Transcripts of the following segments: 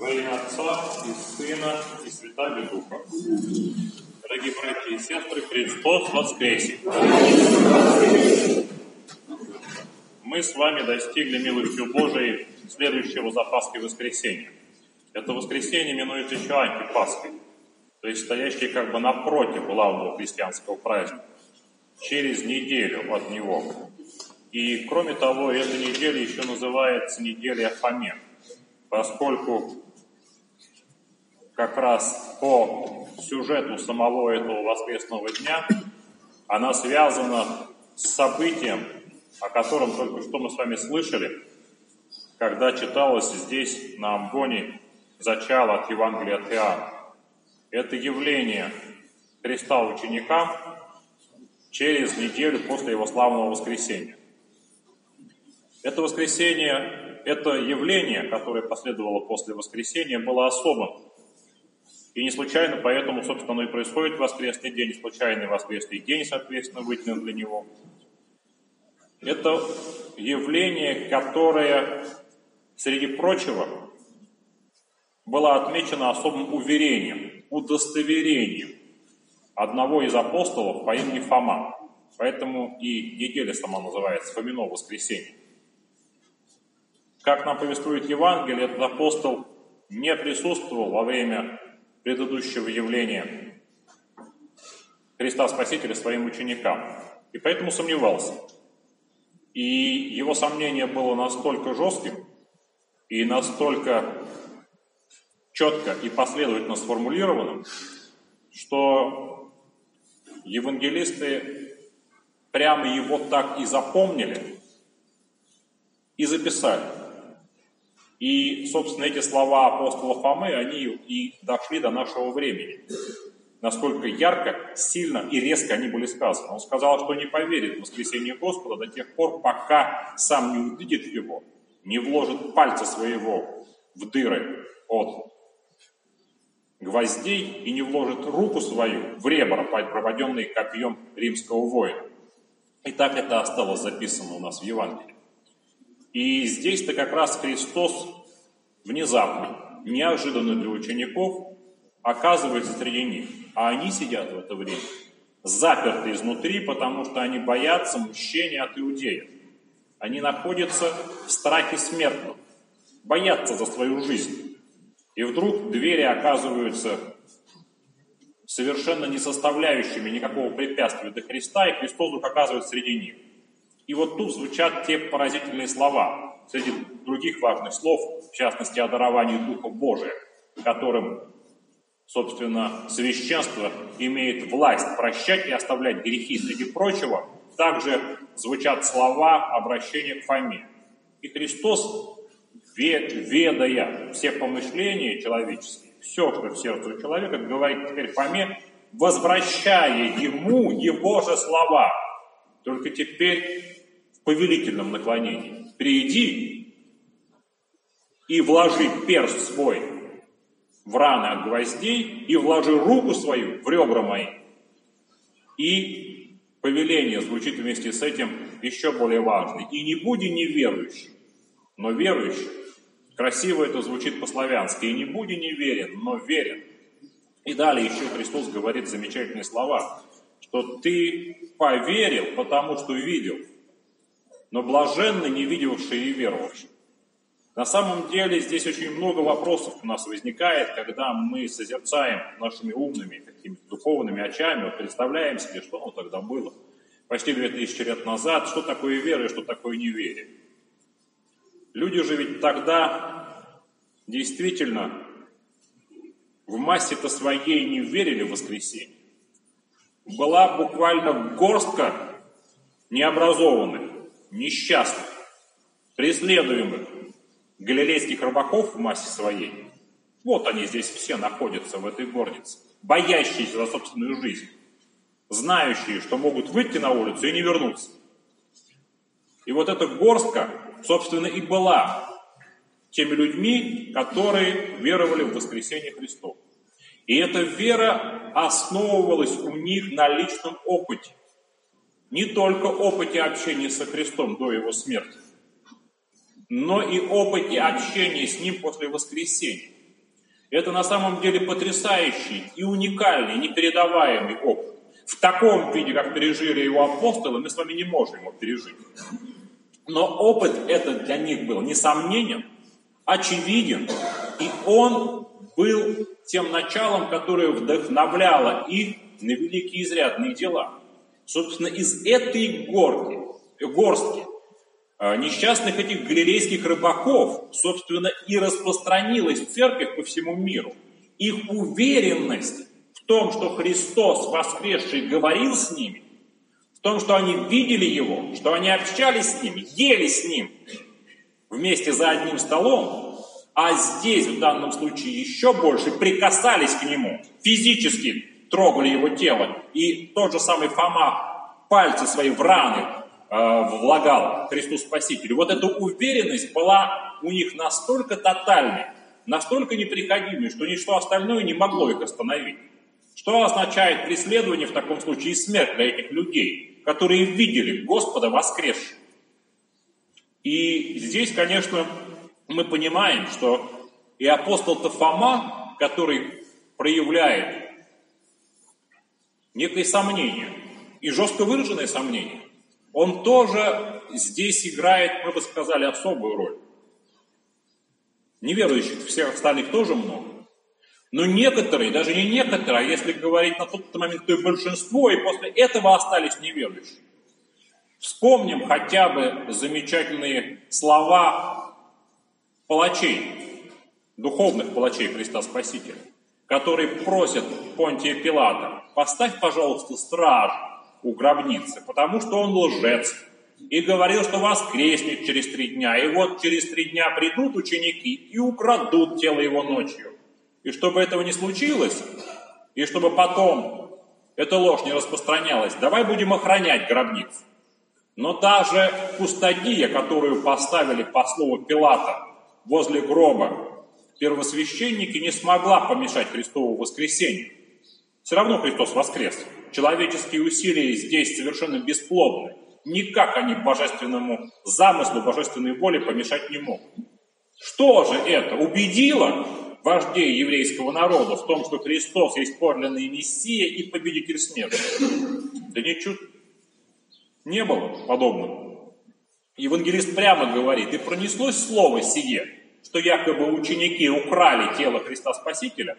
Во имя Отца и Сына и Святаго Духа. Дорогие братья и сестры, Христос воскресе! Мы с вами достигли милостью Божией следующего за Пасхой воскресенья. Это воскресенье именуется еще антипасхой, то есть стоящее как бы напротив главного христианского праздника, через неделю от него. И кроме того, эта неделя еще называется неделя Фоме, поскольку как раз по сюжету самого этого воскресного дня она связана с событием, о котором только что мы с вами слышали, когда читалось здесь на амвоне зачало от Евангелия от Иоанна. Это явление Христа ученикам через неделю после его славного воскресения. Это воскресение, это явление, которое последовало после воскресения, было особым. И не случайно, поэтому, собственно, оно и происходит в воскресный день, и случайный воскресный день, соответственно, выделен для него. Это явление, которое, среди прочего, было отмечено особым уверением, удостоверением одного из апостолов по имени Фома. Поэтому и неделя сама называется Фомино воскресенье. Как нам повествует Евангелие, этот апостол не присутствовал во время предыдущего явления Христа Спасителя своим ученикам, и поэтому сомневался. И его сомнение было настолько жестким и настолько четко и последовательно сформулированным, что евангелисты прямо его так и запомнили и записали. И, собственно, эти слова апостола Фомы, они и дошли до нашего времени. Насколько ярко, сильно и резко они были сказаны. Он сказал, что не поверит в воскресение Господа до тех пор, пока сам не увидит его, не вложит пальца своего в дыры от гвоздей и не вложит руку свою в ребра, проводенные копьем римского воина. И так это осталось записано у нас в Евангелии. И здесь-то как раз Христос внезапно, неожиданно для учеников, оказывается среди них. А они сидят в это время заперты изнутри, потому что они боятся мщения от иудеев. Они находятся в страхе смертном, боятся за свою жизнь. И вдруг двери оказываются совершенно не составляющими никакого препятствия до Христа, и Христос вдруг оказывается среди них. И вот тут звучат те поразительные слова, среди других важных слов, в частности, о даровании Духа Божия, которым, собственно, священство имеет власть прощать и оставлять грехи. Среди прочего, также звучат слова обращения к Фоме. И Христос, ведая все помышления человеческие, все, что в сердце у человека, говорит теперь Фоме, возвращая ему его же слова. Только теперь в повелительном наклонении. Приди и вложи перст свой в раны от гвоздей и вложи руку свою в ребра мои. И повеление звучит вместе с этим еще более важно. И не буди неверующим, но верующим. Красиво это звучит по-славянски. И не буди неверен, но верен. И далее еще Христос говорит замечательные слова, что ты поверил, потому что видел, но блаженны не видевшие и веровавшие. На самом деле здесь очень много вопросов у нас возникает, когда мы созерцаем нашими умными, такими духовными очами, вот представляем себе, что тогда было почти 2000 лет назад, что такое вера и что такое неверие. Люди же ведь тогда действительно в массе-то своей не верили в воскресенье. Была буквально горстка необразованных, несчастных, преследуемых галилейских рыбаков в массе своей. Вот они здесь все находятся в этой горнице, боящиеся за собственную жизнь, знающие, что могут выйти на улицу и не вернуться. И вот эта горстка, собственно, и была теми людьми, которые веровали в воскресение Христова. И эта вера основывалась у них на личном опыте. Не только опыте общения со Христом до Его смерти, но и опыте общения с Ним после воскресения. Это на самом деле потрясающий и уникальный, непередаваемый опыт. В таком виде, как пережили его апостолы, мы с вами не можем его пережить. Но опыт этот для них был несомненен, очевиден, и он был тем началом, которое вдохновляло их на великие изрядные дела. Собственно, из этой горстки несчастных этих галилейских рыбаков, собственно, и распространилась церковь по всему миру. Их уверенность в том, что Христос воскресший говорил с ними, в том, что они видели Его, что они общались с Ним, ели с Ним вместе за одним столом, а здесь, в данном случае, еще больше прикасались к Нему, физически трогали Его тело. И тот же самый Фома пальцы свои в раны влагал Христу Спасителю. Вот эта уверенность была у них настолько тотальной, настолько неприходимой, что ничто остальное не могло их остановить. Что означает преследование в таком случае и смерть для этих людей, которые видели Господа воскресшего? И здесь, конечно, мы понимаем, что и апостол-то Фома, который проявляет некое сомнение, и жестко выраженное сомнение, он тоже здесь играет, мы бы сказали, особую роль. Неверующих всех остальных тоже много. Но некоторые, даже не некоторые, а если говорить на тот момент, то и большинство, и после этого остались неверующими. Вспомним хотя бы замечательные слова палачей, духовных палачей Христа Спасителя, которые просят Понтия Пилата: поставь, пожалуйста, страж у гробницы, потому что он лжец, и говорил, что воскреснет через 3 дня, и вот через 3 дня придут ученики и украдут тело его ночью. И чтобы этого не случилось, и чтобы потом эта ложь не распространялась, давай будем охранять гробницу. Но даже кустодия, которую поставили по слову Пилата возле гроба первосвященники, не смогла помешать Христову воскресению. Все равно Христос воскрес. Человеческие усилия здесь совершенно бесплодны. Никак они божественному замыслу, божественной воле помешать не могут. Что же это? Убедило вождей еврейского народа в том, что Христос есть подлинный Мессия и победитель смерти? Да ничуть не было подобного. Евангелист прямо говорит: и пронеслось слово сие, что якобы ученики украли тело Христа Спасителя,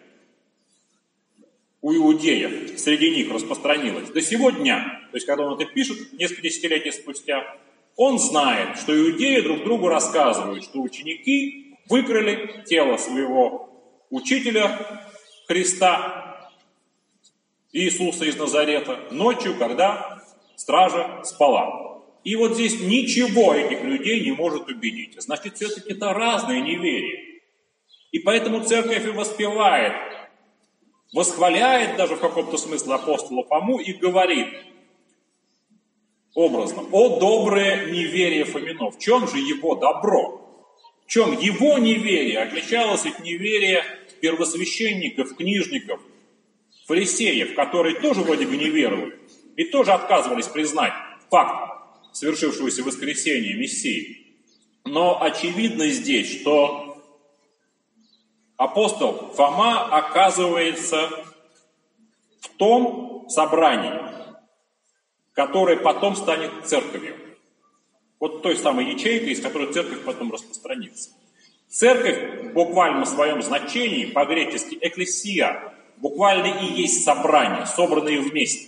у иудеев среди них распространилось до сего дня. То есть, когда он это пишет, несколько десятилетий спустя, он знает, что иудеи друг другу рассказывают, что ученики выкрали тело своего учителя Христа, Иисуса из Назарета, ночью, когда стража спала. И вот здесь ничего этих людей не может убедить. Значит, все-таки это разное неверие. И поэтому церковь и воспевает, восхваляет даже в каком-то смысле апостола Фому и говорит образно: о доброе неверие Фомино. В чем же его добро? В чем его неверие отличалось от неверия первосвященников, книжников, фарисеев, которые тоже вроде бы не веровали и тоже отказывались признать факт совершившегося воскресения Мессии. Но очевидно здесь, что апостол Фома оказывается в том собрании, которое потом станет церковью. Вот той самой ячейкой, из которой церковь потом распространится. Церковь в буквальном своем значении, по-гречески экклесия, буквально и есть собрание, собранные вместе.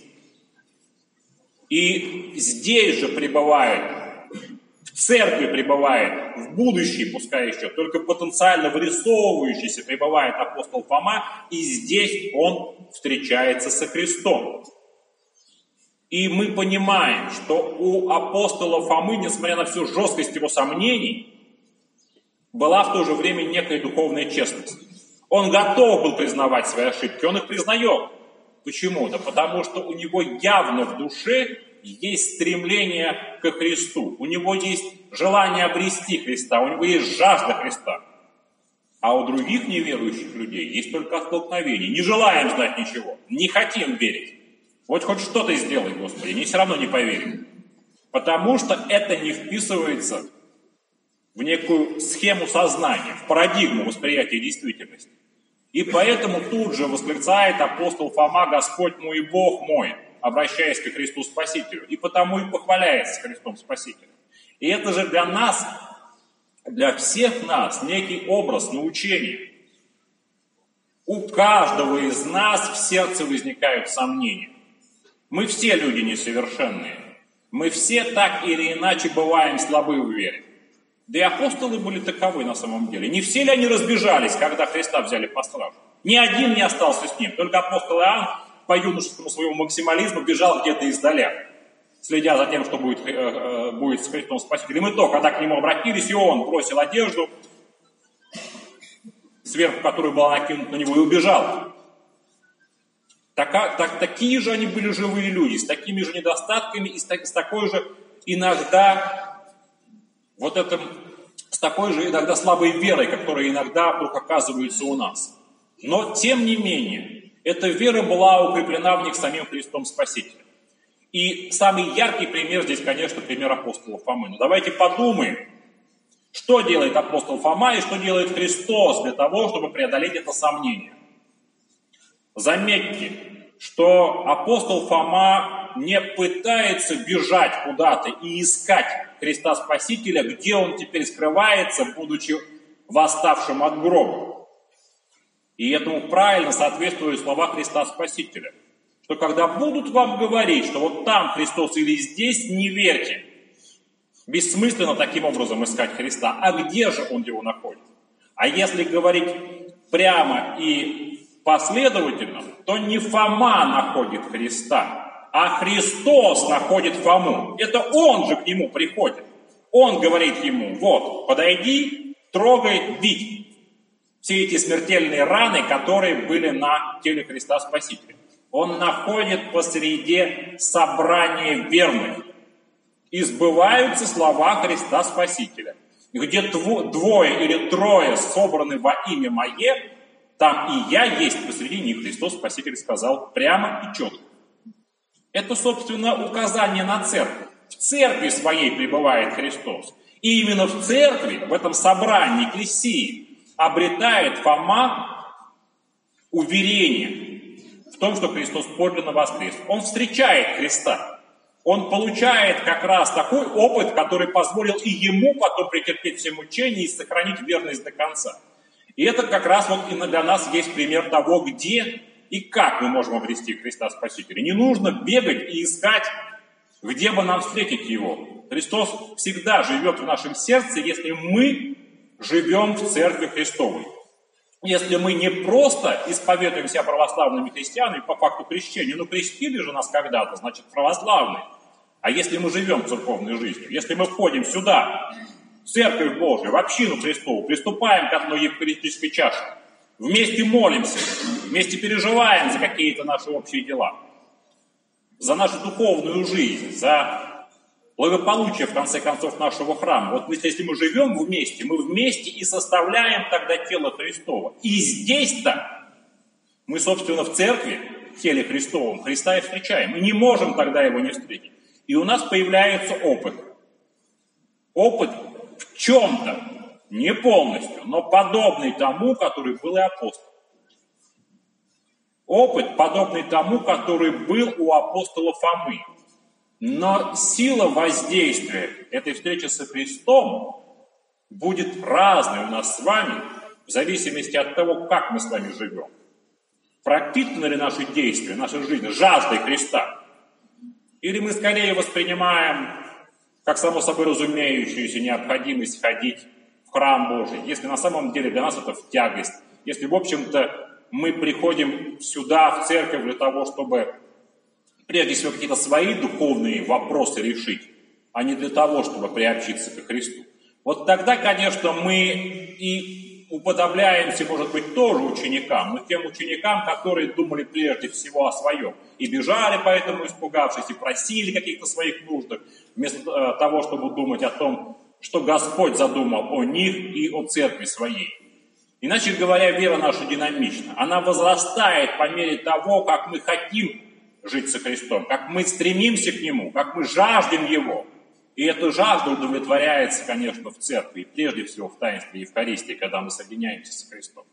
И здесь же пребывает, в церкви пребывает, в будущем, пускай еще, только потенциально вырисовывающийся пребывает апостол Фома, и здесь он встречается со Христом. И мы понимаем, что у апостола Фомы, несмотря на всю жесткость его сомнений, была в то же время некая духовная честность. Он готов был признавать свои ошибки, он их признает. Почему? Да потому что у него явно в душе есть стремление ко Христу. У него есть желание обрести Христа, у него есть жажда Христа. А у других неверующих людей есть только оттолкновение. Не желаем знать ничего, не хотим верить. Вот хоть что-то сделай, Господи, они все равно не поверим. Потому что это не вписывается в некую схему сознания, в парадигму восприятия действительности. И поэтому тут же восклицает апостол Фома: «Господь мой и Бог мой», обращаясь к Христу Спасителю. И потому и похваляется Христом Спасителем. И это же для нас, для всех нас, некий образ научения. У каждого из нас в сердце возникают сомнения. Мы все люди несовершенные. Мы все так или иначе бываем слабы в вере. Да и апостолы были таковы на самом деле. Не все ли они разбежались, когда Христа взяли по стражу? Ни один не остался с ним. Только апостол Иоанн по юношескому своему максимализму бежал где-то издаля, следя за тем, что будет с Христом Спасителем. И то, когда к нему обратились, и он бросил одежду, сверху которой была накинута на него, и убежал. Такие же они были живые люди, с такими же недостатками и с такой же иногда с такой же иногда слабой верой, которая иногда вдруг оказывается у нас. Но, тем не менее, эта вера была укреплена в них самим Христом Спасителем. И самый яркий пример здесь, конечно, пример апостола Фомы. Но давайте подумаем, что делает апостол Фома и что делает Христос для того, чтобы преодолеть это сомнение. Заметьте, что апостол Фома не пытается бежать куда-то и искать Христа Спасителя, где он теперь скрывается, будучи восставшим от гроба. И этому правильно соответствуют слова Христа Спасителя, что когда будут вам говорить, что вот там Христос или здесь, не верьте. Бессмысленно таким образом искать Христа. А где же он его находит? А если говорить прямо и последовательно, то не Фома находит Христа, а Христос находит Фому. Это он же к нему приходит. Он говорит ему: вот, подойди, трогай, видь. Все эти смертельные раны, которые были на теле Христа Спасителя. Он находит посреди собрания верных. И сбываются слова Христа Спасителя. Где двое или трое собраны во имя Мое, там и я есть посреди них. Христос Спаситель сказал прямо и четко. Это, собственно, указание на церковь. В церкви своей пребывает Христос. И именно в церкви, в этом собрании, экклесии, обретает Фома уверение в том, что Христос подлинно воскрес. Он встречает Христа. Он получает как раз такой опыт, который позволил и ему потом претерпеть все мучения и сохранить верность до конца. И это как раз вот и для нас есть пример того, где и как мы можем обрести Христа Спасителя. Не нужно бегать и искать, где бы нам встретить Его. Христос всегда живет в нашем сердце, если мы живем в Церкви Христовой. Если мы не просто исповедуем себя православными христианами по факту крещения, но крестили же нас когда-то, значит православные. А если мы живем церковной жизнью, если мы входим сюда, в Церковь Божию, в общину Христову, приступаем к одной евхаристической чаше, вместе молимся, вместе переживаем за какие-то наши общие дела, за нашу духовную жизнь, за благополучие, в конце концов, нашего храма. Вот если мы живем вместе, мы вместе и составляем тогда тело Христово. И здесь-то мы, собственно, в церкви, в теле Христовом, Христа и встречаем. Мы не можем тогда его не встретить. И у нас появляется опыт. Опыт в чем-то, не полностью, но подобный тому, который был и апостол. Опыт, подобный тому, который был у апостола Фомы. Но сила воздействия этой встречи со Христом будет разной у нас с вами, в зависимости от того, как мы с вами живем. Пропитаны ли наши действия, наша жизнь жаждой Христа? Или мы скорее воспринимаем как само собой разумеющуюся необходимость ходить в храм Божий, если на самом деле для нас это в тягость, если, в общем-то, мы приходим сюда, в церковь, для того, чтобы прежде всего какие-то свои духовные вопросы решить, а не для того, чтобы приобщиться ко Христу. Вот тогда, конечно, мы и уподобляемся, может быть, тоже ученикам, но тем ученикам, которые думали прежде всего о своем. И бежали поэтому, испугавшись, и просили каких-то своих нуждах, вместо того, чтобы думать о том, что Господь задумал о них и о церкви своей. Иначе говоря, вера наша динамична. Она возрастает по мере того, как мы хотим жить со Христом, как мы стремимся к Нему, как мы жаждем Его. И эта жажда удовлетворяется, конечно, в церкви, и прежде всего в таинстве Евхаристии, когда мы соединяемся со Христом.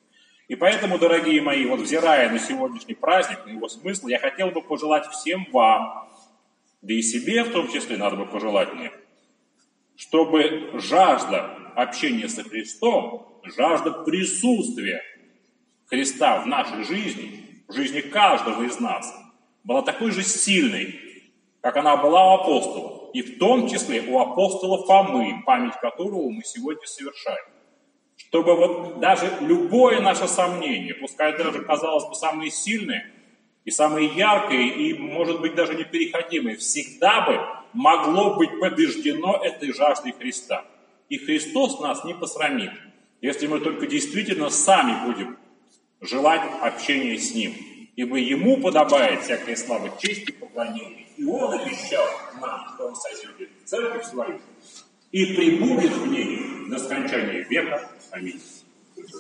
И поэтому, дорогие мои, вот взирая на сегодняшний праздник, на его смысл, я хотел бы пожелать всем вам, да и себе в том числе надо бы пожелать мне, чтобы жажда общения со Христом, жажда присутствия Христа в нашей жизни, в жизни каждого из нас, была такой же сильной, как она была у апостолов, и в том числе у апостола Фомы, память которого мы сегодня совершаем. Чтобы вот даже любое наше сомнение, пускай даже, казалось бы, самые сильные и самые яркие, и, может быть, даже непереходимые, всегда бы могло быть побеждено этой жаждой Христа. И Христос нас не посрамит, если мы только действительно сами будем желать общения с Ним. Ибо Ему подобает всякая слава, честь и поклонение. И Он обещал нам, что Он созидет церковь свою и пребудет в ней до скончания века. Аминь.